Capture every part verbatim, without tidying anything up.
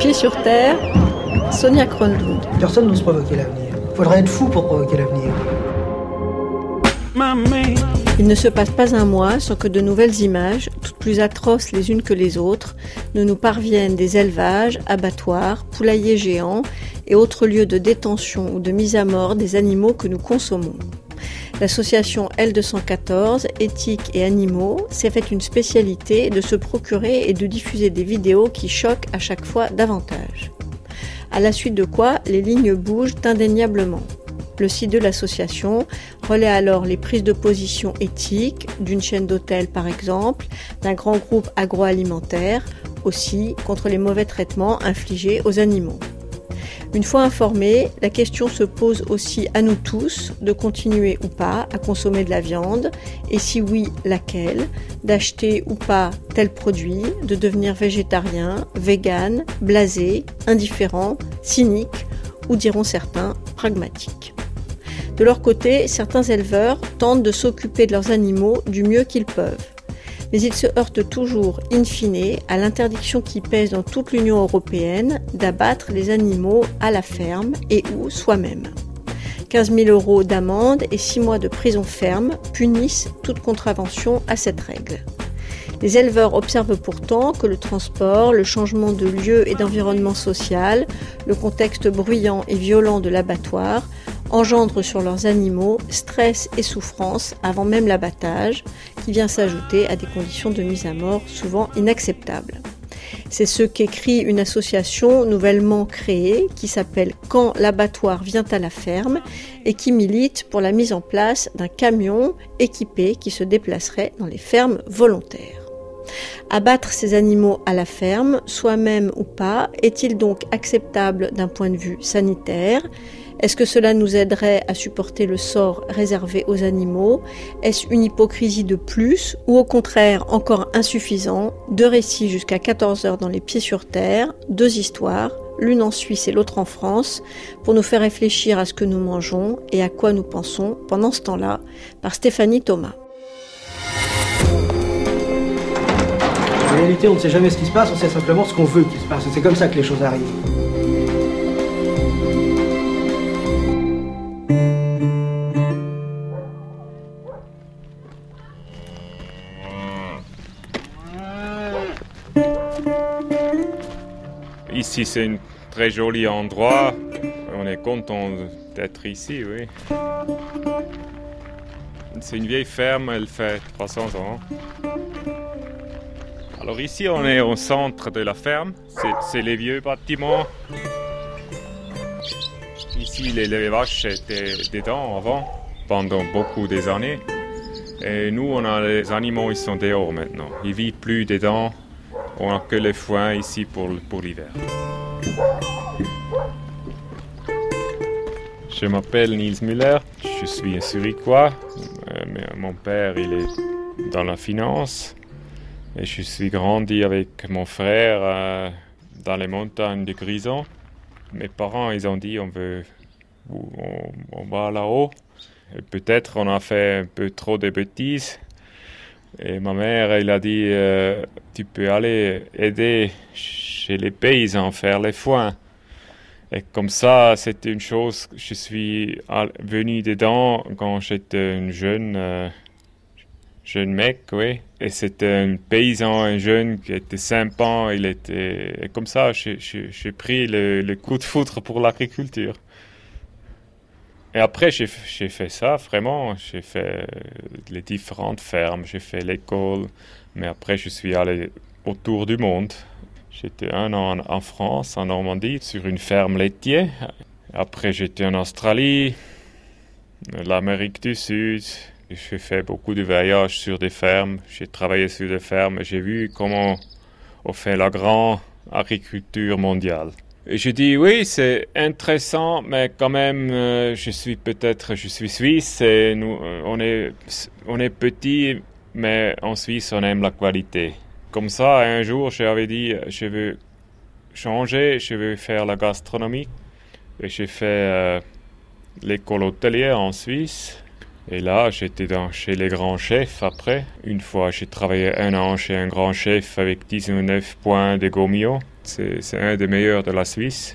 Pieds sur terre, Sonia Kronlund. Personne n'ose provoquer l'avenir. Il faudrait être fou pour provoquer l'avenir. Il ne se passe pas un mois sans que de nouvelles images, toutes plus atroces les unes que les autres, ne nous parviennent des élevages, abattoirs, poulaillers géants et autres lieux de détention ou de mise à mort des animaux que nous consommons. L'association L deux cent quatorze, Éthique et Animaux, s'est fait une spécialité de se procurer et de diffuser des vidéos qui choquent à chaque fois davantage. À la suite de quoi, les lignes bougent indéniablement. Le site de l'association relaie alors les prises de position éthiques d'une chaîne d'hôtels par exemple, d'un grand groupe agroalimentaire, aussi contre les mauvais traitements infligés aux animaux. Une fois informés, la question se pose aussi à nous tous de continuer ou pas à consommer de la viande, et si oui, laquelle, d'acheter ou pas tel produit, de devenir végétarien, vegan, blasé, indifférent, cynique ou diront certains, pragmatique. De leur côté, certains éleveurs tentent de s'occuper de leurs animaux du mieux qu'ils peuvent. Mais ils se heurtent toujours, in fine, à l'interdiction qui pèse dans toute l'Union européenne d'abattre les animaux à la ferme et ou soi-même. quinze mille euros d'amende et six mois de prison ferme punissent toute contravention à cette règle. Les éleveurs observent pourtant que le transport, le changement de lieu et d'environnement social, le contexte bruyant et violent de l'abattoir engendrent sur leurs animaux stress et souffrance avant même l'abattage, qui vient s'ajouter à des conditions de mise à mort souvent inacceptables. C'est ce qu'écrit une association nouvellement créée qui s'appelle « Quand l'abattoir vient à la ferme » et qui milite pour la mise en place d'un camion équipé qui se déplacerait dans les fermes volontaires. Abattre ces animaux à la ferme, soi-même ou pas, est-il donc acceptable d'un point de vue sanitaire ? Est-ce que cela nous aiderait à supporter le sort réservé aux animaux ? Est-ce une hypocrisie de plus ou au contraire encore insuffisant ? Deux récits jusqu'à quatorze heures dans les Pieds sur terre, deux histoires, l'une en Suisse et l'autre en France, pour nous faire réfléchir à ce que nous mangeons et à quoi nous pensons pendant ce temps-là, par Stéphanie Thomas. En réalité, on ne sait jamais ce qui se passe, on sait simplement ce qu'on veut qu'il se passe. C'est comme ça que les choses arrivent. Ici, c'est un très joli endroit. On est content d'être ici, oui. C'est une vieille ferme, elle fait trois cents ans. Alors ici, on est au centre de la ferme. C'est, c'est les vieux bâtiments. Ici, les, les vaches étaient dedans avant, pendant beaucoup des années. Et nous, on a les animaux, ils sont dehors maintenant. Ils ne vivent plus dedans. On n'a que les foins ici pour, pour l'hiver. Je m'appelle Niels Müller, je suis un Zurichois. Euh, mon père, il est dans la finance. Et je suis grandi avec mon frère euh, dans les montagnes de Grison. Mes parents, ils ont dit on veut, on, on va là-haut. Et peut-être on a fait un peu trop de bêtises. Et ma mère, elle a dit euh, tu peux aller aider chez les paysans à faire les foins. Et comme ça, c'était une chose, je suis venu dedans quand j'étais un jeune, euh, jeune mec, oui. Et c'était un paysan, un jeune qui était sympa, il était... Et comme ça, j'ai, j'ai, j'ai pris le, le coup de foudre pour l'agriculture. Et après, j'ai, j'ai fait ça, vraiment. J'ai fait les différentes fermes, j'ai fait l'école. Mais après, je suis allé autour du monde. J'étais un an en France, en Normandie, sur une ferme laitière. Après, j'étais en Australie, l'Amérique du Sud. J'ai fait beaucoup de voyages sur des fermes. J'ai travaillé sur des fermes et j'ai vu comment on fait la grande agriculture mondiale. Et je dis oui, c'est intéressant, mais quand même, euh, je suis peut-être, je suis suisse et nous, on est, on est petit, mais en Suisse, on aime la qualité. Comme ça, un jour, j'avais dit, je veux changer, je veux faire la gastronomie. Et j'ai fait euh, l'école hôtelière en Suisse. Et là, j'étais dans, chez les grands chefs après. Une fois, j'ai travaillé un an chez un grand chef avec dix-neuf points de Gomio. c'est, c'est un des meilleurs de la Suisse.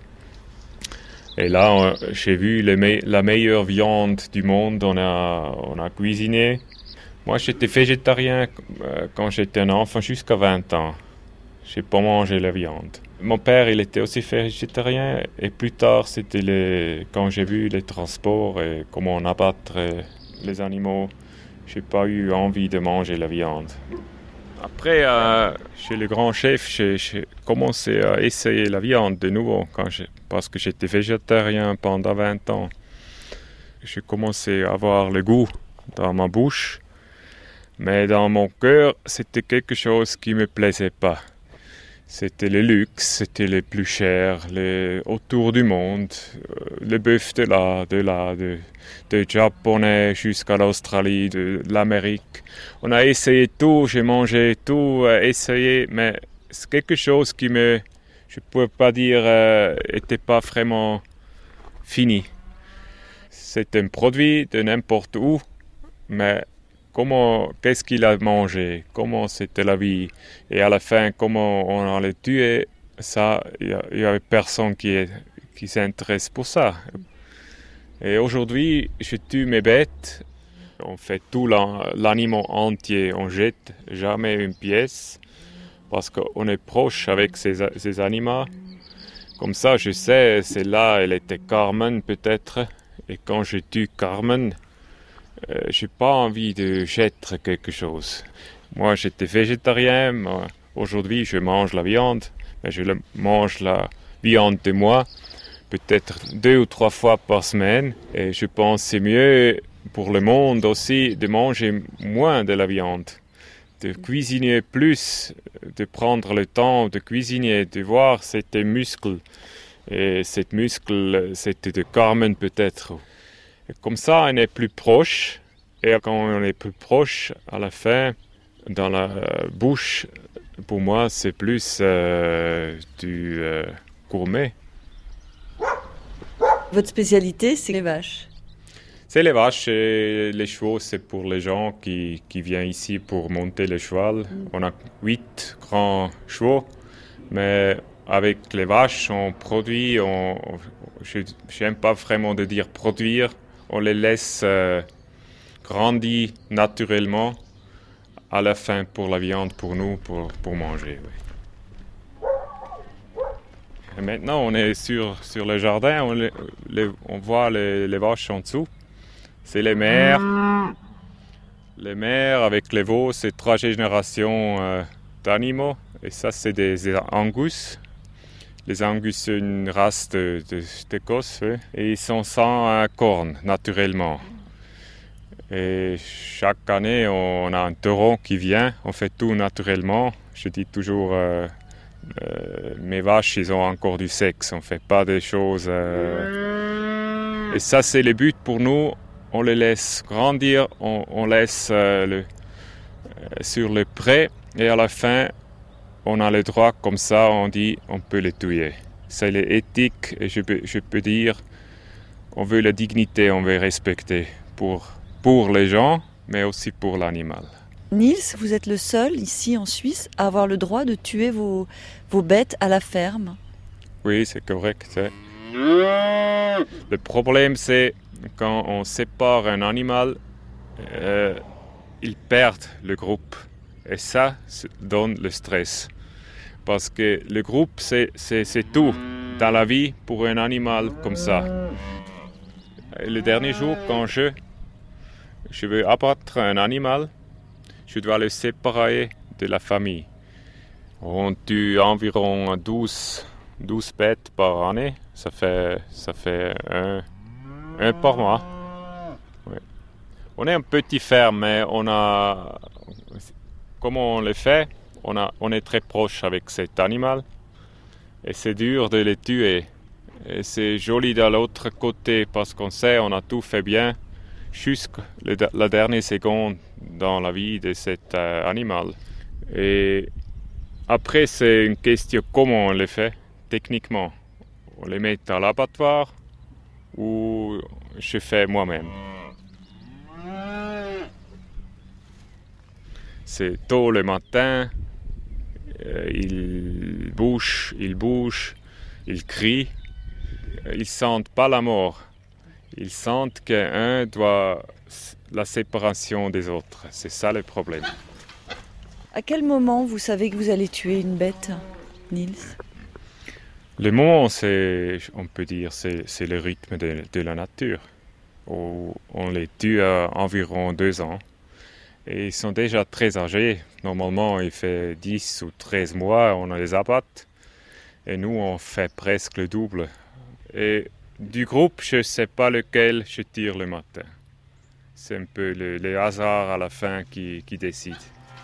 Et là, on, j'ai vu les me- la meilleure viande du monde, on a, on a cuisiné. Moi, j'étais végétarien euh, quand j'étais un enfant jusqu'à vingt ans. Je n'ai pas mangé la viande. Mon père, il était aussi végétarien. Et plus tard, c'était les... quand j'ai vu les transports et comment on abattre les animaux, je n'ai pas eu envie de manger la viande. Après, euh, chez le grand chef, j'ai, j'ai commencé à essayer la viande de nouveau quand j'ai... parce que j'étais végétarien pendant vingt ans. J'ai commencé à avoir le goût dans ma bouche. Mais dans mon cœur, c'était quelque chose qui ne me plaisait pas. C'était le luxe, c'était les plus chers, les autour du monde, euh, le bœuf de là, de là, de, de japonais jusqu'à l'Australie, de, de l'Amérique. On a essayé tout, j'ai mangé tout, euh, essayé, mais c'est quelque chose qui me, je ne peux pas dire, euh, était pas vraiment fini. C'est un produit de n'importe où, mais comment, qu'est-ce qu'il a mangé, comment c'était la vie, et à la fin, comment on allait tuer, ça, il n'y avait personne qui, est, qui s'intéresse pour ça. Et aujourd'hui, je tue mes bêtes, on fait tout l'animal entier, on jette jamais une pièce, parce qu'on est proche avec ces, ces animaux. Comme ça, je sais, c'est là, elle était Carmen peut-être, et quand je tue Carmen, Euh, je n'ai pas envie de jeter quelque chose. Moi, j'étais végétarien. Moi, aujourd'hui, je mange la viande. Mais je le, mange la viande de moi, peut-être deux ou trois fois par semaine. Et je pense que c'est mieux pour le monde aussi de manger moins de la viande. De cuisiner plus, de prendre le temps de cuisiner, de voir ces muscles. Et ces muscles, c'était de Carmen peut-être. Comme ça, on est plus proche. Et quand on est plus proche, à la fin, dans la bouche, pour moi, c'est plus euh, du euh, gourmet. Votre spécialité, c'est les vaches? C'est les vaches et les chevaux, c'est pour les gens qui, qui viennent ici pour monter le cheval. Mm. On a huit grands chevaux, mais avec les vaches, on produit, on, je n'aime pas vraiment de dire produire, on les laisse euh, grandir naturellement à la fin pour la viande, pour nous, pour, pour manger. Oui. Et maintenant, on est sur, sur le jardin, on, les, les, on voit les, les vaches en dessous. C'est les mères. Les mères avec les veaux, c'est trois générations euh, d'animaux. Et ça, c'est des, des angus. Les angus, c'est une race de, de, d'Écosse, oui. Et ils sont sans cornes, naturellement. Et chaque année, on a un taureau qui vient, on fait tout naturellement. Je dis toujours, euh, euh, mes vaches, ils ont encore du sexe, on ne fait pas des choses... Euh... Et ça, c'est le but pour nous, on les laisse grandir, on, on laisse euh, le, euh, sur le pré, et à la fin, on a le droit, comme ça, on dit, on peut les tuer. C'est l'éthique, et je peux, je peux dire, on veut la dignité, on veut respecter pour... pour les gens, mais aussi pour l'animal. Niels, vous êtes le seul ici en Suisse à avoir le droit de tuer vos, vos bêtes à la ferme. Oui, c'est correct. C'est... Le problème, c'est quand on sépare un animal, euh, il perd le groupe. Et ça, ça donne le stress. Parce que le groupe, c'est, c'est, c'est tout dans la vie pour un animal comme ça. Et le dernier jour, quand je... Je veux abattre un animal, je dois le séparer de la famille. On tue environ douze, douze bêtes par année, ça fait, ça fait un, un par mois. Oui. On est un petit ferme, mais on a, comment on le fait, on, a, on est très proche avec cet animal et c'est dur de le tuer. Et c'est joli de l'autre côté parce qu'on sait on a tout fait bien. Jusqu'à la dernière seconde dans la vie de cet euh, animal. Et après, c'est une question comment on le fait techniquement. On les met à l'abattoir ou je fais moi-même. C'est tôt le matin, euh, ils bougent, ils bougent, ils crient. Ils ne sentent pas la mort. Ils sentent qu'un doit la séparation des autres. C'est ça le problème. À quel moment vous savez que vous allez tuer une bête, Niels ? Le moment, c'est, on peut dire, c'est, c'est le rythme de, de la nature. On les tue à environ deux ans. Et ils sont déjà très âgés. Normalement, il fait dix ou treize mois, on les abat. Et nous, on fait presque le double. Et du groupe, je ne sais pas lequel je tire le matin. C'est un peu le, le hasard à la fin qui, qui décide.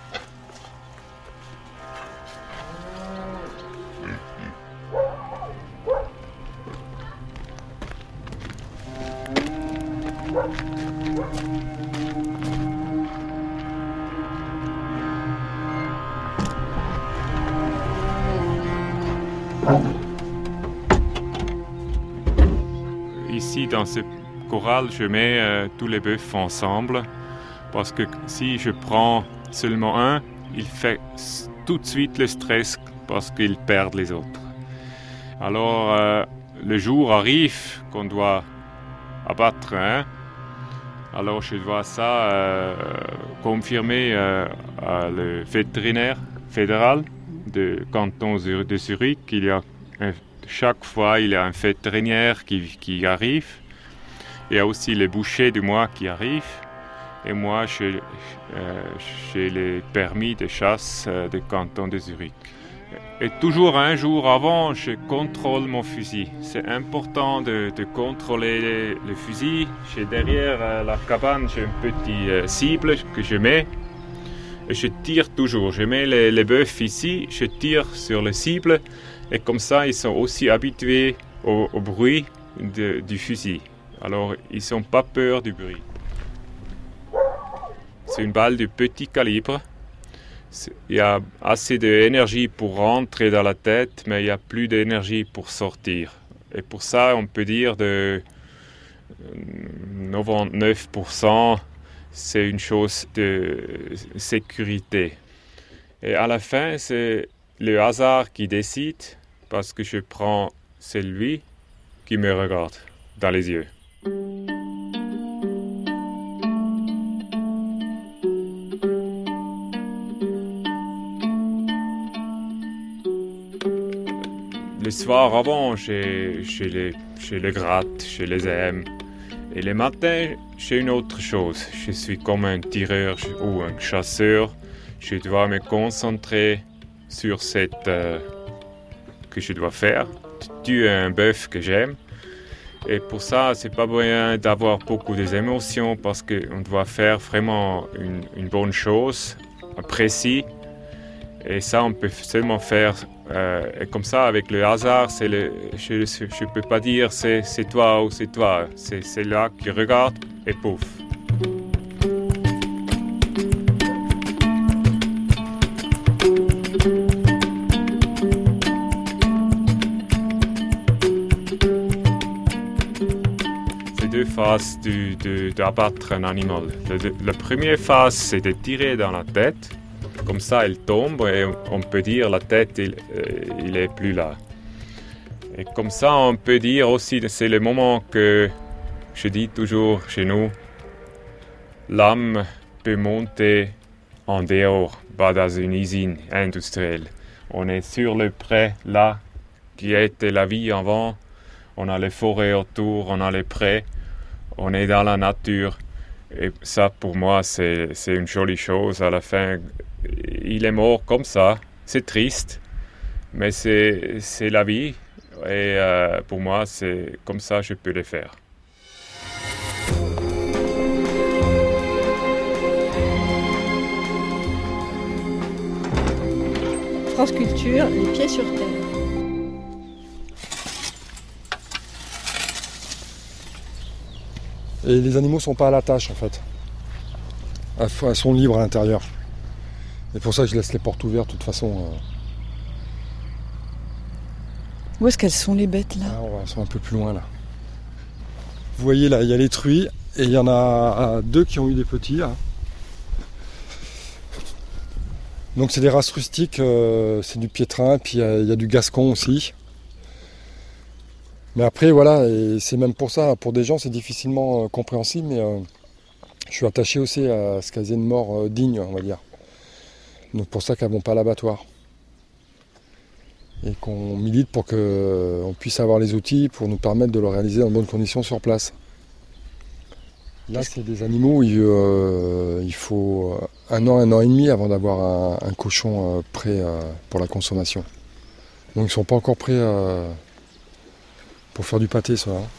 Ici, dans ce corral, je mets euh, tous les bœufs ensemble parce que si je prends seulement un, il fait tout de suite le stress parce qu'il perd les autres. Alors, euh, le jour arrive qu'on doit abattre un. Alors, je dois ça euh, confirmer euh, à le vétérinaire fédéral du canton de Zurich. Il y a un, chaque fois, il y a un vétérinaire qui, qui arrive. Il y a aussi les bouchers du mois qui arrivent. Et moi, j'ai, euh, j'ai le permis de chasse euh, du canton de Zurich. Et toujours un jour avant, je contrôle mon fusil. C'est important de, de contrôler le, le fusil. J'ai derrière euh, la cabane, j'ai une petite euh, cible que je mets. Et je tire toujours. Je mets les, les bœufs ici, je tire sur les cibles. Et comme ça, ils sont aussi habitués au, au bruit de, du fusil. Alors, ils n'ont pas peur du bruit. C'est une balle de petit calibre. Il y a assez d'énergie pour rentrer dans la tête, mais il n'y a plus d'énergie pour sortir. Et pour ça, on peut dire de quatre-vingt-dix-neuf pour cent, c'est une chose de sécurité. Et à la fin, c'est le hasard qui décide, parce que je prends celui qui me regarde dans les yeux. Le soir avant, je, je, les, je les gratte, je les aime. Et le matin, j'ai une autre chose. Je suis comme un tireur ou un chasseur. Je dois me concentrer sur cette euh, que je dois faire. Tuer un bœuf que j'aime. Et pour ça, c'est pas bien d'avoir beaucoup d'émotions parce qu'on doit faire vraiment une, une bonne chose, précis. Et ça, on peut seulement faire euh, et comme ça, avec le hasard, c'est le, je ne peux pas dire c'est, c'est toi ou c'est toi. C'est, c'est là qui regarde et pouf. C'est deux phases du, de, d'abattre un animal. Le, la première phase, c'est de tirer dans la tête. Comme ça, elle tombe et on peut dire la tête, il, euh, il est plus là. Et comme ça, on peut dire aussi, c'est le moment que je dis toujours chez nous, l'âme peut monter en dehors, pas dans une usine industrielle. On est sur le pré, là, qui était la vie avant. On a les forêts autour, on a les prés, on est dans la nature. Et ça, pour moi, c'est, c'est une jolie chose. À la fin, il est mort comme ça. C'est triste, mais c'est, c'est la vie. Et euh, pour moi, c'est comme ça que je peux le faire. France Culture, les pieds sur terre. Et les animaux sont pas à la tâche en fait. Elles sont libres à l'intérieur. Et pour ça je laisse les portes ouvertes de toute façon. Où est-ce qu'elles sont les bêtes là ? Ah, ouais, elles sont un peu plus loin là. Vous voyez là, il y a les truies et il y en a deux qui ont eu des petits là. Donc c'est des races rustiques, euh, c'est du piétrin, puis il y, y a du gascon aussi. Mais après voilà, et c'est même pour ça, pour des gens c'est difficilement euh, compréhensible, mais euh, je suis attaché aussi à ce qu'elles aient une mort euh, digne, on va dire. Donc pour ça qu'elles ne vont pas à l'abattoir. Et qu'on milite pour qu'on puisse avoir les outils pour nous permettre de le réaliser dans de bonnes conditions sur place. Là, c'est des animaux où il, euh, il faut un an, un an et demi avant d'avoir un, un cochon euh, prêt euh, pour la consommation. Donc ils ne sont pas encore prêts euh, pour faire du pâté, ça. Hein.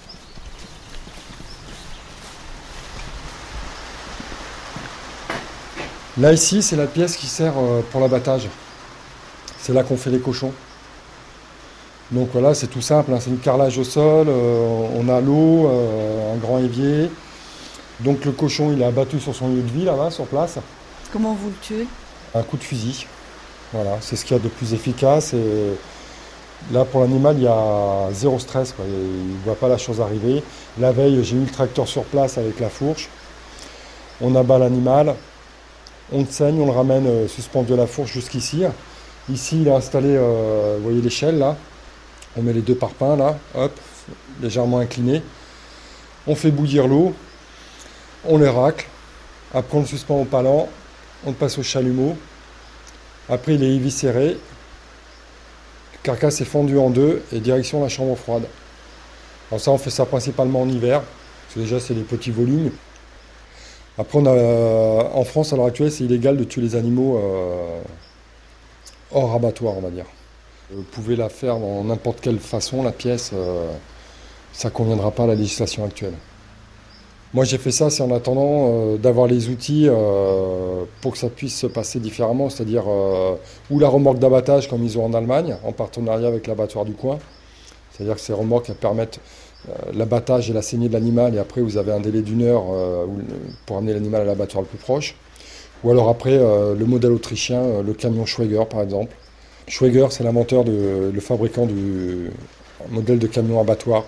Là, ici, c'est la pièce qui sert euh, pour l'abattage. C'est là qu'on fait les cochons. Donc voilà, c'est tout simple, hein, c'est du carrelage au sol, euh, on a l'eau, euh, un grand évier. Donc le cochon, il est abattu sur son lieu de vie, là-bas, sur place. Comment vous le tuez? Un coup de fusil. Voilà, c'est ce qu'il y a de plus efficace. Et là, pour l'animal, il y a zéro stress, quoi. Il ne voit pas la chose arriver. La veille, j'ai mis le tracteur sur place avec la fourche. On abat l'animal, on le saigne, on le ramène euh, suspendu à la fourche jusqu'ici. Ici, il est installé, euh, vous voyez l'échelle, là. On met les deux parpaings là, hop, légèrement inclinés. On fait bouillir l'eau, on les racle. Après on le suspend au palan, on le passe au chalumeau. Après il est éviscéré. Le carcasse est fendu en deux et direction la chambre froide. Alors ça on fait ça principalement en hiver, parce que déjà c'est des petits volumes. Après on a, en France à l'heure actuelle c'est illégal de tuer les animaux euh, hors abattoir on va dire. Vous pouvez la faire dans n'importe quelle façon, la pièce, euh, ça ne conviendra pas à la législation actuelle. Moi j'ai fait ça, c'est en attendant euh, d'avoir les outils euh, pour que ça puisse se passer différemment, c'est-à-dire euh, ou la remorque d'abattage comme ils ont en Allemagne, en partenariat avec l'abattoir du coin. C'est-à-dire que ces remorques elles permettent euh, l'abattage et la saignée de l'animal et après vous avez un délai d'une heure euh, pour amener l'animal à l'abattoir le plus proche. Ou alors après euh, le modèle autrichien, euh, le camion Schwager par exemple. Schwager, c'est l'inventeur, de, le fabricant du modèle de camion abattoir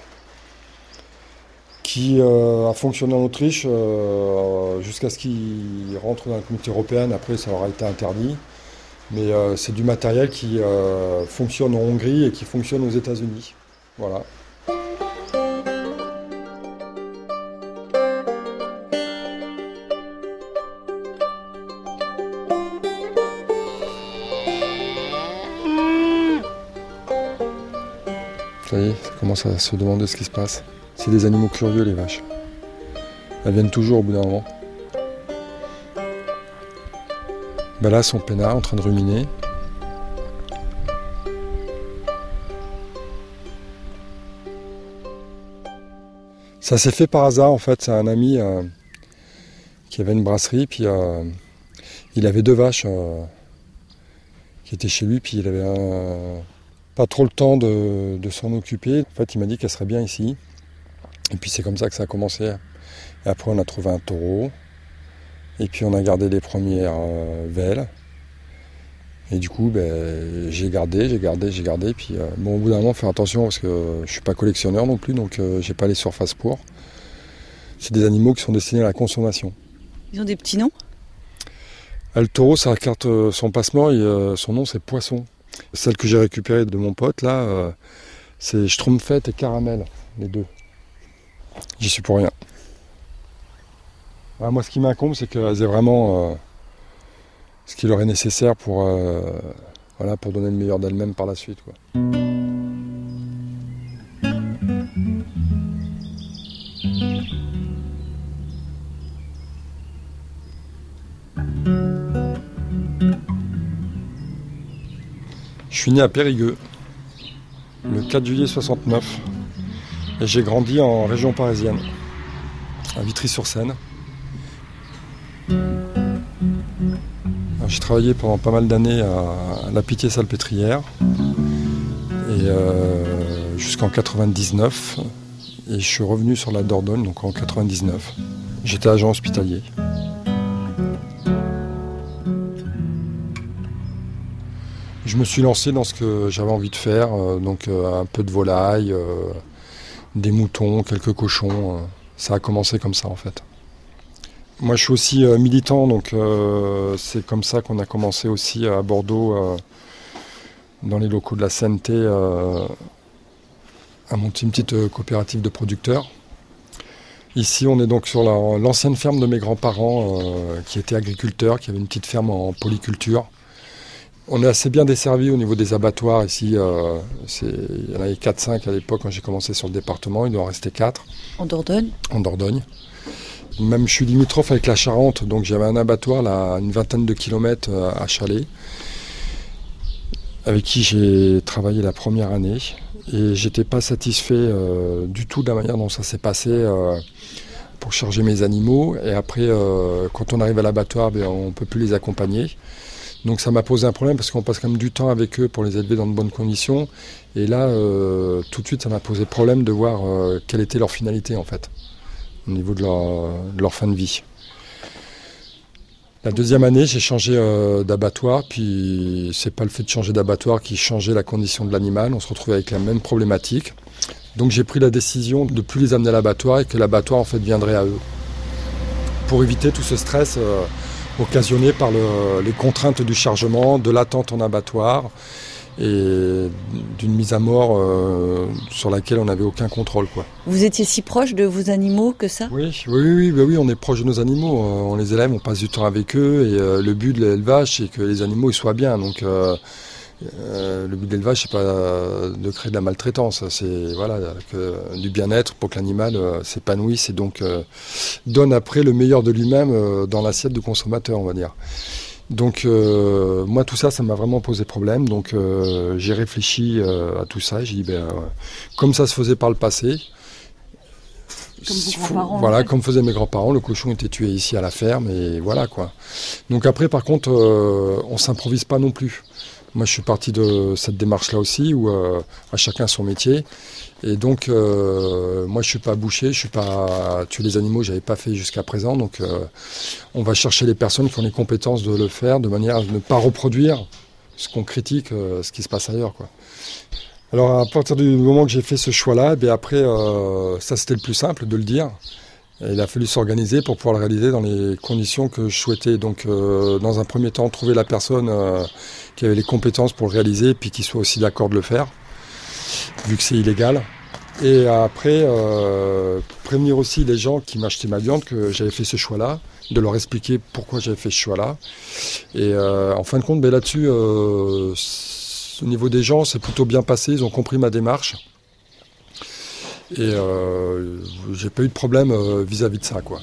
qui euh, a fonctionné en Autriche euh, jusqu'à ce qu'il rentre dans la communauté européenne. Après, ça aura été interdit. Mais euh, c'est du matériel qui euh, fonctionne en Hongrie et qui fonctionne aux États-Unis. Voilà. Ça y est, ça commence à se demander ce qui se passe. C'est des animaux curieux, les vaches. Elles viennent toujours au bout d'un moment. Ben là, elles sont peinards, en train de ruminer. Ça s'est fait par hasard, en fait. C'est un ami euh, qui avait une brasserie, puis euh, il avait deux vaches euh, qui étaient chez lui, puis il avait un... pas trop le temps de, de s'en occuper. En fait, il m'a dit qu'elle serait bien ici. Et puis c'est comme ça que ça a commencé. Et après, on a trouvé un taureau. Et puis on a gardé les premières euh, velles. Et du coup, ben, j'ai gardé, j'ai gardé, j'ai gardé. Puis euh, bon, au bout d'un moment, faire attention parce que je suis pas collectionneur non plus, donc euh, j'ai pas les surfaces pour. C'est des animaux qui sont destinés à la consommation. Ils ont des petits noms? Ah, le taureau, ça carte euh, son passement et euh, son nom c'est Poisson. Celle que j'ai récupérée de mon pote là, euh, c'est Schtroumpfette et Caramel, les deux. J'y suis pour rien. Ah, moi, ce qui m'incombe, c'est qu'elles aient vraiment euh, ce qui leur est nécessaire pour, euh, voilà, pour donner le meilleur d'elles-mêmes par la suite, quoi. Je suis né à Périgueux, le quatre juillet soixante-neuf, et j'ai grandi en région parisienne, à Vitry-sur-Seine. J'ai travaillé pendant pas mal d'années à la Pitié-Salpêtrière, et euh, jusqu'en quatre-vingt-dix-neuf, et je suis revenu sur la Dordogne, donc en quatre-vingt-dix-neuf. J'étais agent hospitalier. Je me suis lancé dans ce que j'avais envie de faire, euh, donc euh, un peu de volaille, euh, des moutons, quelques cochons. Euh, ça a commencé comme ça en fait. Moi, je suis aussi euh, militant, donc euh, c'est comme ça qu'on a commencé aussi à Bordeaux, euh, dans les locaux de la C N T, euh, à monter une petite euh, coopérative de producteurs. Ici, on est donc sur la, l'ancienne ferme de mes grands-parents, euh, qui étaient agriculteurs, qui avaient une petite ferme en polyculture. On est assez bien desservis au niveau des abattoirs ici. Euh, c'est, il y en avait quatre cinq à l'époque quand j'ai commencé sur le département, il doit en rester quatre. En Dordogne ? En Dordogne. Même je suis limitrophe avec la Charente, donc j'avais un abattoir là, à une vingtaine de kilomètres à Chalais, avec qui j'ai travaillé la première année. Et j'étais pas satisfait euh, du tout de la manière dont ça s'est passé euh, pour charger mes animaux. Et après, euh, quand on arrive à l'abattoir, ben, on ne peut plus les accompagner. Donc ça m'a posé un problème parce qu'on passe quand même du temps avec eux pour les élever dans de bonnes conditions. Et là, euh, tout de suite, ça m'a posé problème de voir euh, quelle était leur finalité en fait, au niveau de leur, de leur fin de vie. La deuxième année, j'ai changé euh, d'abattoir, puis c'est pas le fait de changer d'abattoir qui changeait la condition de l'animal, on se retrouvait avec la même problématique. Donc j'ai pris la décision de ne plus les amener à l'abattoir et que l'abattoir en fait viendrait à eux. Pour éviter tout ce stress euh, occasionné par le, les contraintes du chargement, de l'attente en abattoir, et d'une mise à mort euh, sur laquelle on n'avait aucun contrôle, quoi. Vous étiez si proche de vos animaux que ça ? Oui, oui, oui, bah oui, on est proche de nos animaux. On les élève, on passe du temps avec eux, et euh, le but de l'élevage, c'est que les animaux ils soient bien. Donc, euh, euh, le but de l'élevage, c'est pas de créer de la maltraitance, c'est voilà, que, du bien-être pour que l'animal euh, s'épanouisse et donc euh, donne après le meilleur de lui-même euh, dans l'assiette du consommateur, on va dire. Donc euh, moi tout ça, ça m'a vraiment posé problème. Donc euh, j'ai réfléchi euh, à tout ça. J'ai dit ben, euh, comme ça se faisait par le passé, comme vos faut, grands-parents, voilà, en fait. comme faisaient mes grands-parents, le cochon était tué ici à la ferme et voilà quoi. Donc après par contre, euh, on s'improvise pas non plus. Moi je suis parti de cette démarche-là aussi où euh, à chacun son métier. Et donc, euh, moi, je suis pas boucher, je suis pas tuer les animaux, j'avais pas fait jusqu'à présent. Donc, euh, on va chercher les personnes qui ont les compétences de le faire, de manière à ne pas reproduire ce qu'on critique, euh, ce qui se passe ailleurs, quoi. Alors, à partir du moment que j'ai fait ce choix-là, et bien après, euh, ça c'était le plus simple de le dire. Et il a fallu s'organiser pour pouvoir le réaliser dans les conditions que je souhaitais. Donc, euh, dans un premier temps, trouver la personne euh, qui avait les compétences pour le réaliser, puis qui soit aussi d'accord de le faire, vu que c'est illégal. Et après, euh, prévenir aussi les gens qui m'achetaient ma viande que j'avais fait ce choix-là, de leur expliquer pourquoi j'avais fait ce choix-là. Et euh, en fin de compte, ben là-dessus, euh, au niveau des gens, c'est plutôt bien passé, ils ont compris ma démarche. Et euh, j'ai pas eu de problème euh, vis-à-vis de ça, quoi.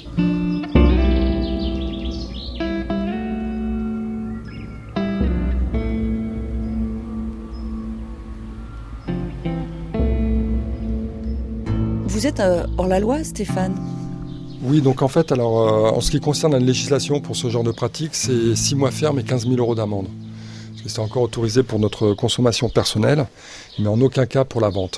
Vous êtes euh, hors la loi, Stéphane ? Oui, donc en fait, alors, euh, en ce qui concerne la législation pour ce genre de pratique, c'est six mois ferme et quinze mille euros d'amende. Parce que c'est encore autorisé pour notre consommation personnelle, mais en aucun cas pour la vente.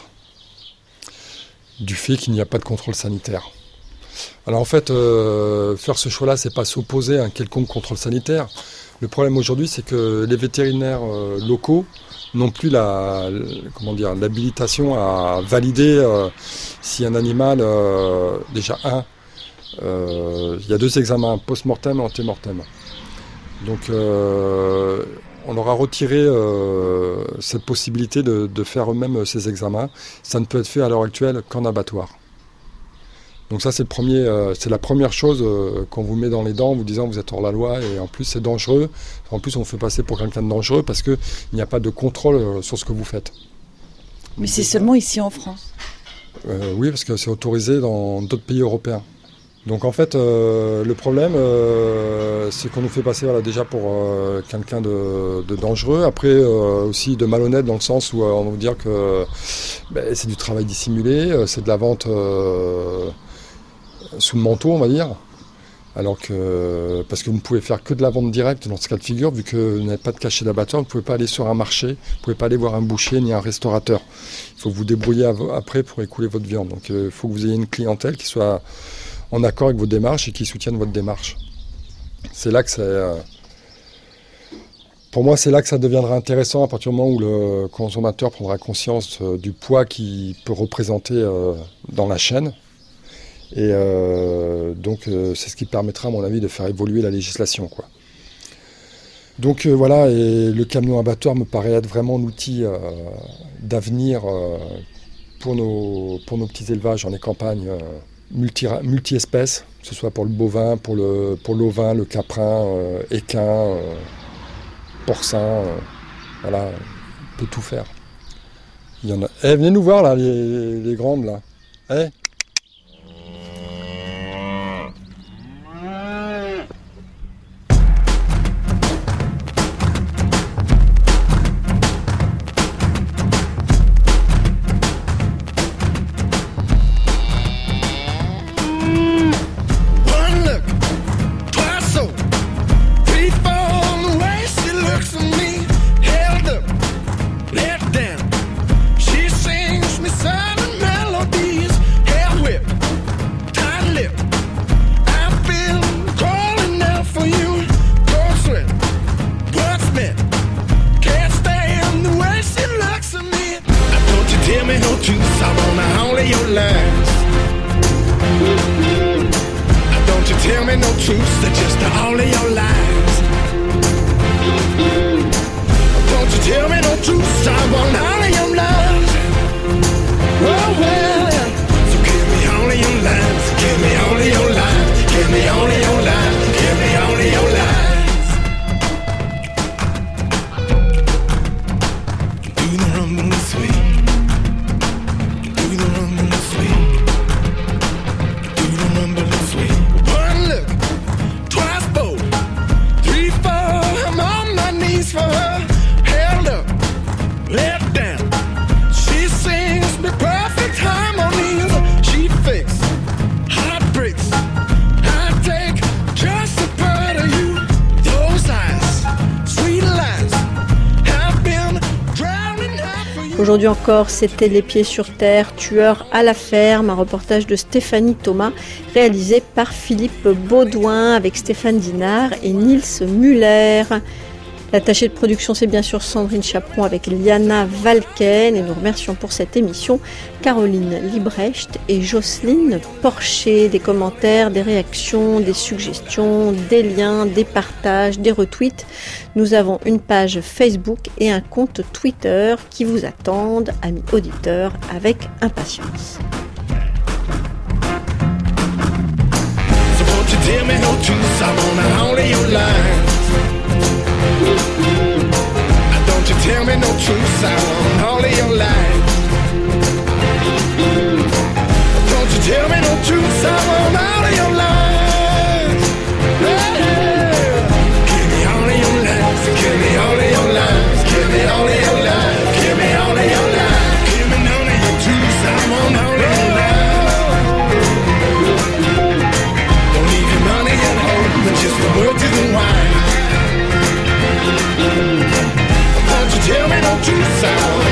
Du fait qu'il n'y a pas de contrôle sanitaire. Alors en fait, euh, faire ce choix-là, c'est pas s'opposer à un quelconque contrôle sanitaire. Le problème aujourd'hui, c'est que les vétérinaires euh, locaux n'ont plus la, comment dire, l'habilitation à valider euh, si un animal, euh, déjà un, euh, il y a deux examens, post-mortem et ante-mortem. Donc euh, on leur a retiré euh, cette possibilité de, de faire eux-mêmes ces examens. Ça ne peut être fait à l'heure actuelle qu'en abattoir. Donc ça c'est le premier, euh, c'est la première chose euh, qu'on vous met dans les dents en vous disant vous êtes hors la loi et en plus c'est dangereux. En plus on vous fait passer pour quelqu'un de dangereux parce qu'il n'y a pas de contrôle euh, sur ce que vous faites. Mais c'est seulement ici en France ? euh, Oui, parce que c'est autorisé dans d'autres pays européens. Donc en fait euh, le problème euh, c'est qu'on nous fait passer voilà, déjà pour euh, quelqu'un de, de dangereux. Après euh, aussi de malhonnête dans le sens où euh, on va vous dire que ben, c'est du travail dissimulé, euh, c'est de la vente... Euh, sous le manteau, on va dire, alors que, parce que vous ne pouvez faire que de la vente directe dans ce cas de figure, vu que vous n'avez pas de cachet d'abattoir, vous ne pouvez pas aller sur un marché, vous ne pouvez pas aller voir un boucher ni un restaurateur. Il faut vous débrouiller après pour écouler votre viande. Donc il faut que vous ayez une clientèle qui soit en accord avec vos démarches et qui soutienne votre démarche. C'est là que c'est... Euh, pour moi, c'est là que ça deviendra intéressant à partir du moment où le consommateur prendra conscience euh, du poids qu'il peut représenter euh, dans la chaîne. Et euh, donc euh, c'est ce qui permettra à mon avis de faire évoluer la législation, quoi. Donc euh, voilà, et le camion abattoir me paraît être vraiment un outil euh, d'avenir euh, pour, nos, pour nos petits élevages dans les campagnes euh, multi, multi-espèces, que ce soit pour le bovin, pour, le, pour l'ovin, le caprin, euh, équin, euh, porcin, euh, voilà, on peut tout faire. Il y en a. Eh, venez nous voir là, les, les grandes là. Eh Aujourd'hui encore, c'était Les Pieds sur Terre, tueurs à la ferme, un reportage de Stéphanie Thomas, réalisé par Philippe Baudouin avec Stéphane Dinard et Nils Muller. L'attachée de production, c'est bien sûr Sandrine Chaperon avec Liana Valken, et nous remercions pour cette émission Caroline Librecht et Jocelyne Porcher. Des commentaires, des réactions, des suggestions, des liens, des partages, des retweets. Nous avons une page Facebook et un compte Twitter qui vous attendent, amis auditeurs, avec impatience. Don't you tell me no truth, I want all of your lies. Don't you tell me no truth, I want all of your lies. Hey, give me all of your lies, give me all of your lies, give me all of your lies, give me all of your lies. Give me none of your truth, I want all of your lies. Don't leave your money at home, but just the words to the wine. Tell me no truth, I